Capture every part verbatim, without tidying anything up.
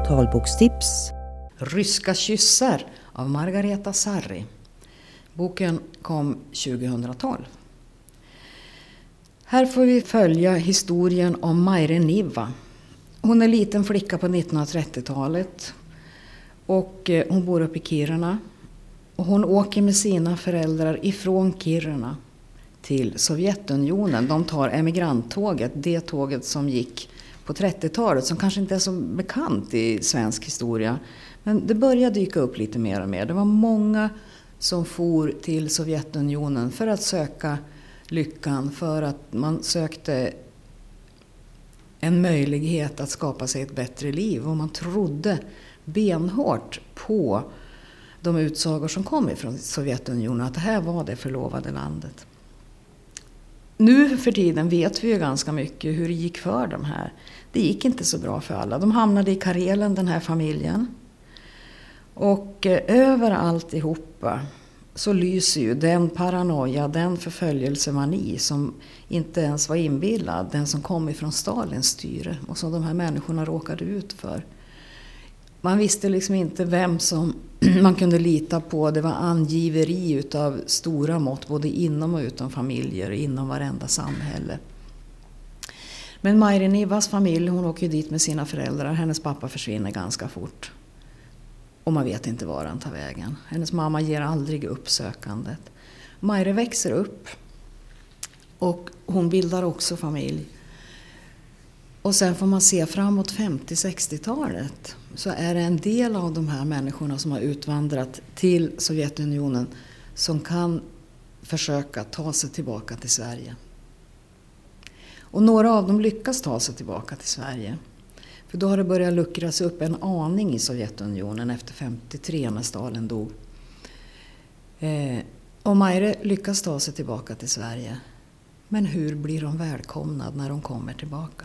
Talbokstips. Ryska kyssar av Margareta Sarri. Boken kom tjugohundratolv. Här får vi följa historien om Maire Niva. Hon är en liten flicka på nittonhundratrettiotalet och hon bor uppe i Kiruna. Och hon åker med sina föräldrar ifrån Kiruna till Sovjetunionen. De tar emigranttåget, det tåget som gick på trettiotalet, som kanske inte är så bekant i svensk historia. Men det börjar dyka upp lite mer och mer. Det var många som for till Sovjetunionen för att söka lyckan, för att man sökte en möjlighet att skapa sig ett bättre liv. Och man trodde benhårt på de utsagor som kom ifrån Sovjetunionen, att det här var det förlovade landet. Nu för tiden vet vi ju ganska mycket hur det gick för de här. Det gick inte så bra för alla. De hamnade i Karelen, den här familjen. Och eh, över alltihopa så lyser ju den paranoia, den förföljelsemani som inte ens var inbillad, den som kom ifrån Stalins styre och som de här människorna råkade ut för. Man visste liksom inte vem som man kunde lita på. Det var angiveri utav stora mått både inom och utom familjer, inom varenda samhälle. Men Maire Nivas familj, hon åker ju dit med sina föräldrar. Hennes pappa försvinner ganska fort. Och man vet inte var han tar vägen. Hennes mamma ger aldrig upp sökandet. Maire växer upp och hon bildar också familj. Och sen får man se framåt femtio-sextiotalet så är det en del av de här människorna som har utvandrat till Sovjetunionen som kan försöka ta sig tillbaka till Sverige. Och några av dem lyckas ta sig tillbaka till Sverige. För då har det börjat luckras upp en aning i Sovjetunionen efter femtiotre när Stalin dog. Eh, och Maire lyckas ta sig tillbaka till Sverige. Men hur blir de välkomnade när de kommer tillbaka?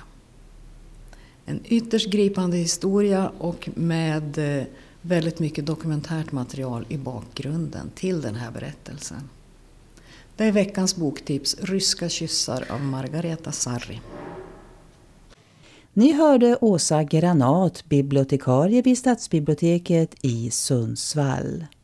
En ytterst gripande historia och med väldigt mycket dokumentärt material i bakgrunden till den här berättelsen. Det är veckans boktips Ryska kyssar av Margareta Sarri. Ni hörde Åsa Granat, bibliotekarie vid Stadsbiblioteket i Sundsvall.